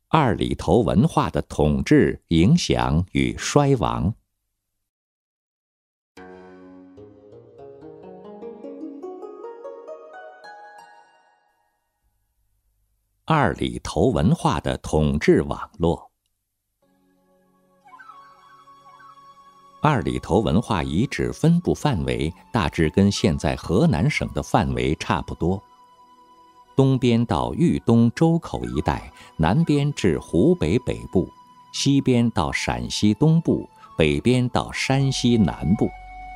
二里头文化的统治、影响与衰亡。二里头文化的统治网络。二里头文化遗址分布范围大致跟现在河南省的范围差不多，东边到豫东周口一带，南边至湖北北部，西边到陕西东部，北边到山西南部。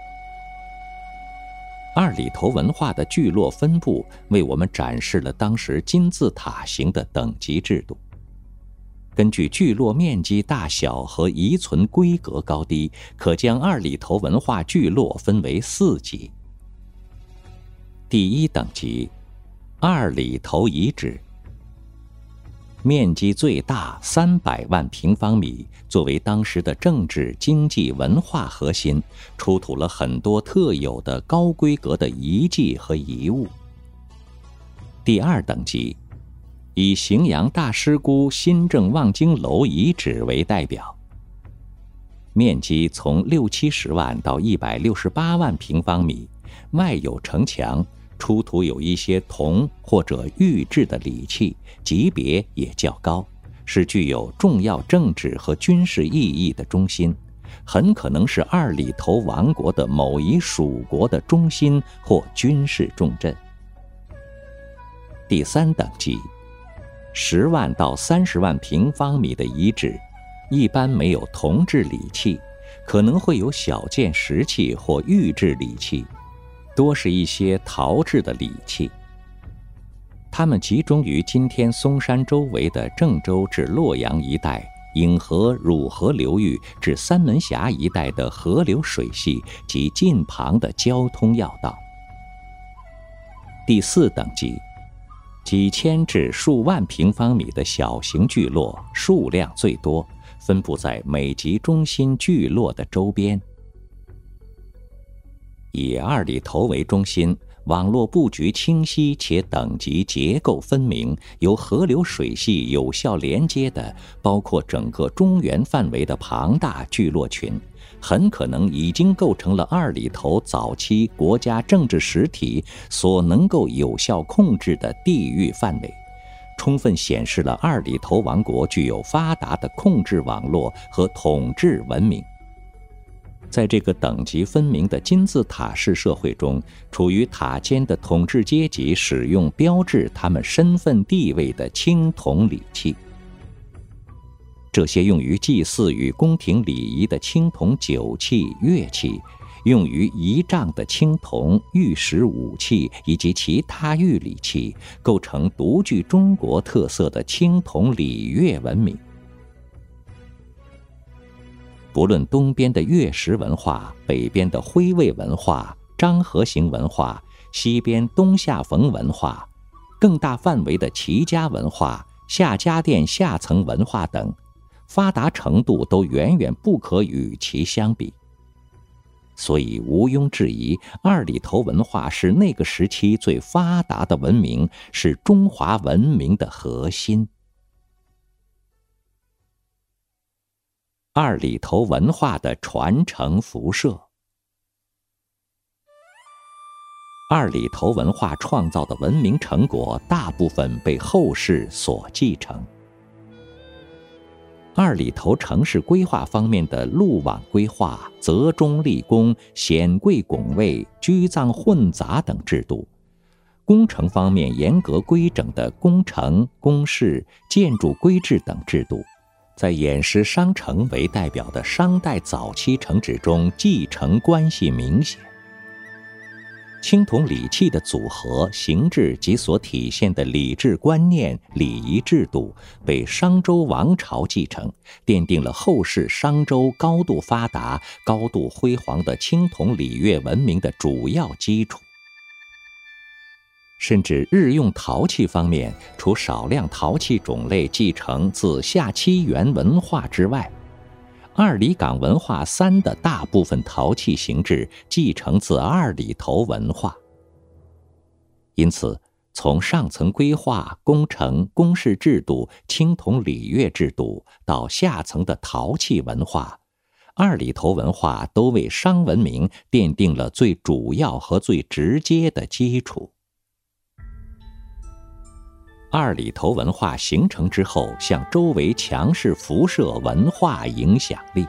二里头文化的聚落分布为我们展示了当时金字塔形的等级制度。根据聚落面积大小和遗存规格高低，可将二里头文化聚落分为4级。第1等级，二里头遗址，面积最大300万平方米，作为当时的政治、经济、文化核心，出土了很多特有的高规格的遗迹和遗物。第2等级，以荥阳大师姑新郑望京楼遗址为代表，面积从60-70万到168万平方米，外有城墙，出土有一些铜或者玉制的礼器，级别也较高，是具有重要政治和军事意义的中心，很可能是二里头王国的某一属国的中心或军事重镇。第3等级，10万到30万平方米的遗址，一般没有铜制礼器，可能会有小件石器或玉制礼器，多是一些陶制的礼器。它们集中于今天嵩山周围的郑州至洛阳一带，颍河、汝河流域至三门峡一带的河流水系及近旁的交通要道。第4等级，几千至数万平方米的小型聚落，数量最多，分布在每级中心聚落的周边。以二里头为中心，网络布局清晰且等级结构分明，由河流水系有效连接的，包括整个中原范围的庞大聚落群，很可能已经构成了二里头早期国家政治实体所能够有效控制的地域范围，充分显示了二里头王国具有发达的控制网络和统治文明。在这个等级分明的金字塔式社会中，处于塔尖的统治阶级使用标志他们身份地位的青铜礼器。这些用于祭祀与宫廷礼仪的青铜酒器、乐器，用于仪仗的青铜、玉石武器以及其他玉礼器，构成独具中国特色的青铜礼乐文明。不论东边的月石文化，北边的徽卫文化、漳河型文化，西边东夏冯文化，更大范围的齐家文化、夏家店下层文化等，发达程度都远远不可与其相比。所以毋庸置疑，二里头文化是那个时期最发达的文明，是中华文明的核心。二里头文化的传承辐射。二里头文化创造的文明成果，大部分被后世所继承。二里头城市规划方面的路网规划、择中立功、显贵拱卫、居藏混杂等制度，工程方面严格规整的工程、工事、建筑规制等制度，在偃师商城为代表的商代早期城址中继承关系明显。青铜礼器的组合、形制及所体现的礼制观念、礼仪制度，被商周王朝继承，奠定了后世商周高度发达、高度辉煌的青铜礼乐文明的主要基础。甚至日用陶器方面，除少量陶器种类继承自夏期元文化之外，二里岗文化3的大部分陶器形制继承自二里头文化。因此， 从上层规划、工程、公事制度、青铜礼乐制度到下层的陶器文化，二里头文化都为商文明奠定了最主要和最直接的基础。二里头文化形成之后，向周围强势辐射文化影响力。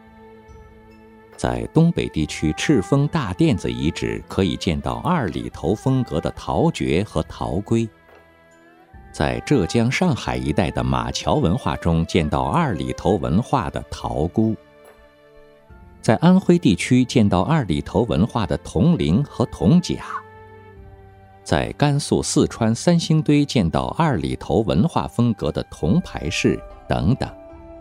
在东北地区赤峰大甸子遗址可以见到二里头风格的陶爵和陶龟，在浙江、上海一带的马桥文化中见到二里头文化的陶姑，在安徽地区见到二里头文化的铜铃和铜甲，在甘肃、四川三星堆见到二里头文化风格的铜牌饰等等。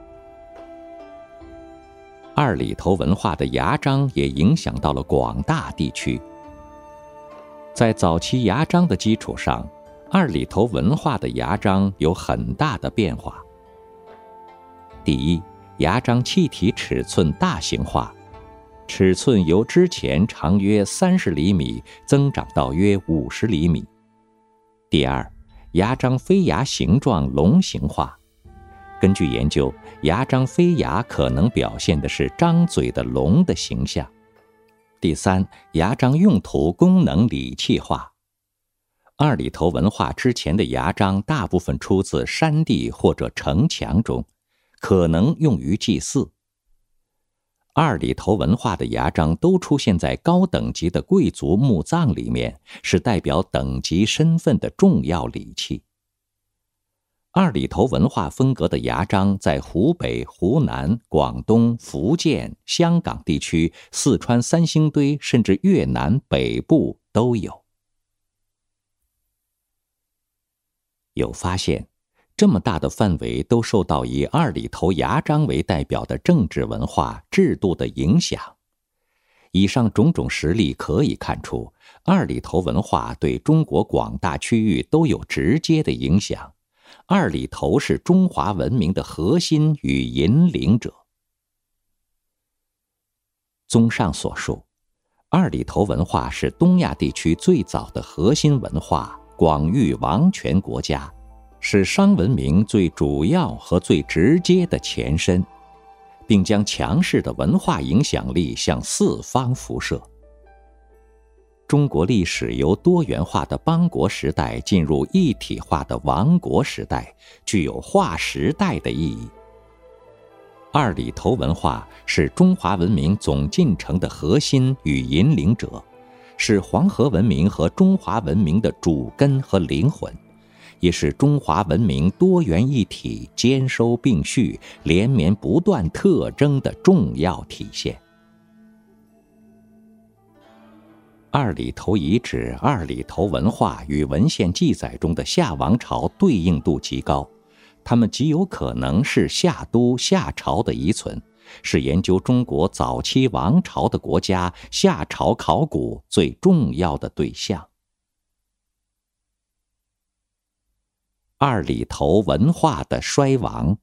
二里头文化的牙章也影响到了广大地区。在早期牙章的基础上，二里头文化的牙章有很大的变化。第一，牙章器体尺寸大型化，尺寸由之前长约30厘米增长到约50厘米。第二，牙章飞牙形状龙形化。根据研究，牙章飞牙可能表现的是张嘴的龙的形象。第三，牙章用途功能礼器化。二里头文化之前的牙章大部分出自山地或者城墙中，可能用于祭祀。二里头文化的牙章都出现在高等级的贵族墓葬里面，是代表等级身份的重要礼器。二里头文化风格的牙章在湖北、湖南、广东、福建、香港地区、四川三星堆甚至越南北部都有。有发现，这么大的范围都受到以二里头牙章为代表的政治文化制度的影响。以上种种实例可以看出，二里头文化对中国广大区域都有直接的影响。二里头是中华文明的核心与引领者。综上所述，二里头文化是东亚地区最早的核心文化，广域王权国家，是商文明最主要和最直接的前身，并将强势的文化影响力向四方辐射。中国历史由多元化的邦国时代进入一体化的王国时代，具有划时代的意义。二里头文化是中华文明总进程的核心与引领者，是黄河文明和中华文明的主根和灵魂，也是中华文明多元一体、兼收并蓄、连绵不断特征的重要体现。二里头遗址、二里头文化与文献记载中的夏王朝对应度极高，它们极有可能是夏都、夏朝的遗存，是研究中国早期王朝的国家夏朝考古最重要的对象。二里头文化的衰亡。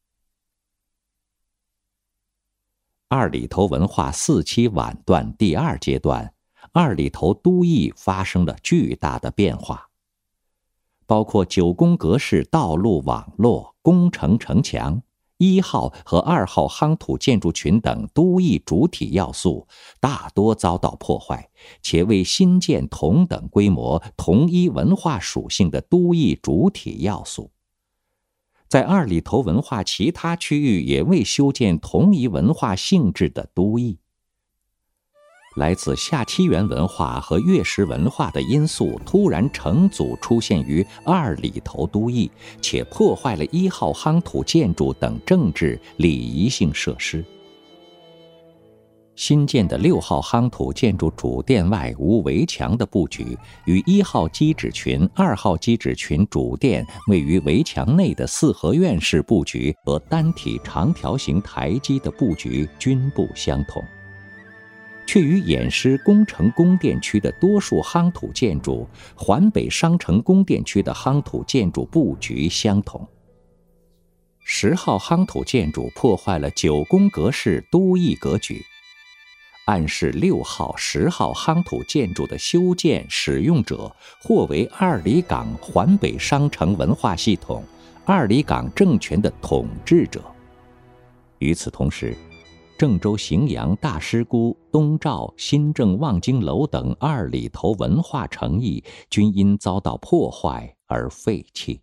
二里头文化4期晚段第2阶段，二里头都邑发生了巨大的变化，包括9宫格式道路网络、工程城墙、1号和2号夯土建筑群等都邑主体要素大多遭到破坏，且为新建同等规模、同一文化属性的都邑主体要素。在二里头文化其他区域也未修建同一文化性质的都邑。来自夏七元文化和月食文化的因素突然成组出现于二里头都邑，且破坏了1号夯土建筑等政治礼仪性设施。新建的6号夯土建筑主殿外无围墙的布局，与1号基址群、2号基址群主殿位于围墙内的四合院式布局和单体长条形台基的布局均不相同，却与偃师工程宫殿区的多数夯土建筑、环北商城宫殿区的夯土建筑布局相同。10号夯土建筑破坏了9宫格式都邑格局。 暗示6号、10号夯土建筑的修建使用者或为二里岗环北商城文化系统、二里岗政权的统治者。与此同时，郑州荥阳大师姑、东赵、新郑望京楼等二里头文化城邑均因遭到破坏而废弃。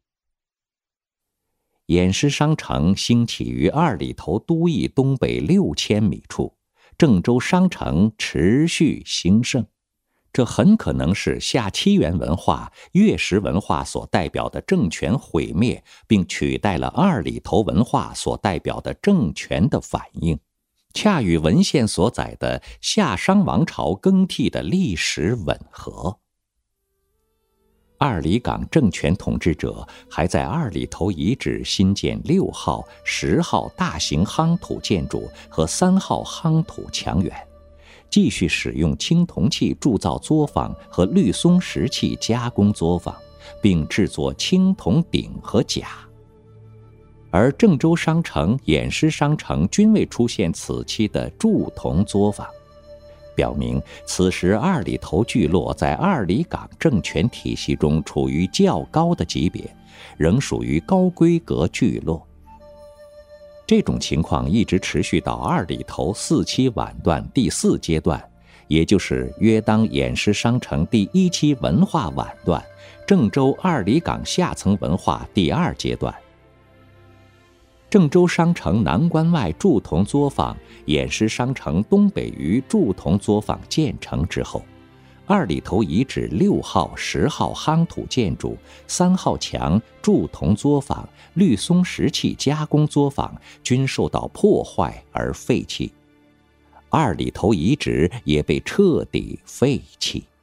偃师商城兴起于二里头都邑东北6000米处，郑州商城持续兴盛，这很可能是夏七元文化、月食文化所代表的政权毁灭，并取代了二里头文化所代表的政权的反应，恰与文献所载的夏商王朝更替的历史吻合。二里岗政权统治者还在二里头遗址新建6号、10号大型夯土建筑和3号夯土墙垣，继续使用青铜器铸造作坊和绿松石器加工作坊，并制作青铜鼎和甲。而郑州商城、偃师商城均未出现此期的铸铜作坊，表明此时二里头聚落在二里岗政权体系中处于较高的级别，仍属于高规格聚落。这种情况一直持续到二里头4期晚段第4阶段，也就是约当偃师商城第1期文化晚段，郑州二里岗下层文化第2阶段。郑州商城南关外铸铜作坊、偃师商城东北隅铸铜作坊建成之后，二里头遗址6号、10号夯土建筑、3号墙铸铜作坊、绿松石器加工作坊均受到破坏而废弃，二里头遗址也被彻底废弃。